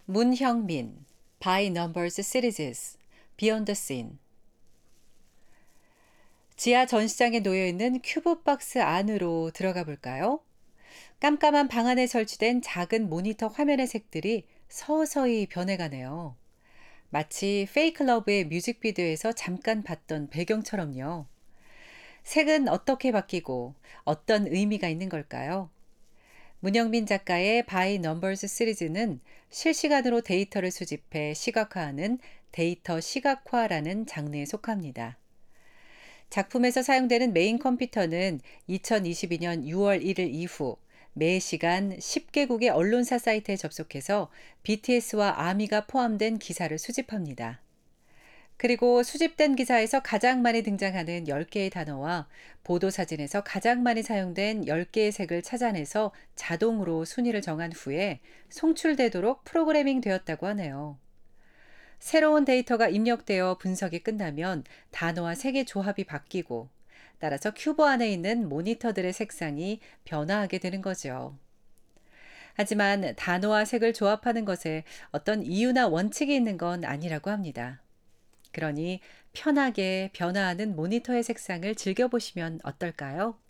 문형민, By Numbers Series, Beyond the Scene. 지하 전시장에 놓여 있는 큐브 박스 안으로 들어가 볼까요? 깜깜한 방 안에 설치된 작은 모니터 화면의 색들이 서서히 변해가네요. 마치 페이크 러브의 뮤직비디오에서 잠깐 봤던 배경처럼요. 색은 어떻게 바뀌고 어떤 의미가 있는 걸까요? 문영민 작가의 바이 넘버스 시리즈는 실시간으로 데이터를 수집해 시각화하는 데이터 시각화라는 장르에 속합니다. 작품에서 사용되는 메인 컴퓨터는 2022년 6월 1일 이후 매시간 10개국의 언론사 사이트에 접속해서 BTS와 아미가 포함된 기사를 수집합니다. 그리고 수집된 기사에서 가장 많이 등장하는 10개의 단어와 보도 사진에서 가장 많이 사용된 10개의 색을 찾아내서 자동으로 순위를 정한 후에 송출되도록 프로그래밍 되었다고 하네요. 새로운 데이터가 입력되어 분석이 끝나면 단어와 색의 조합이 바뀌고 따라서 큐브 안에 있는 모니터들의 색상이 변화하게 되는 거죠. 하지만 단어와 색을 조합하는 것에 어떤 이유나 원칙이 있는 건 아니라고 합니다. 그러니 편하게 변화하는 모니터의 색상을 즐겨보시면 어떨까요?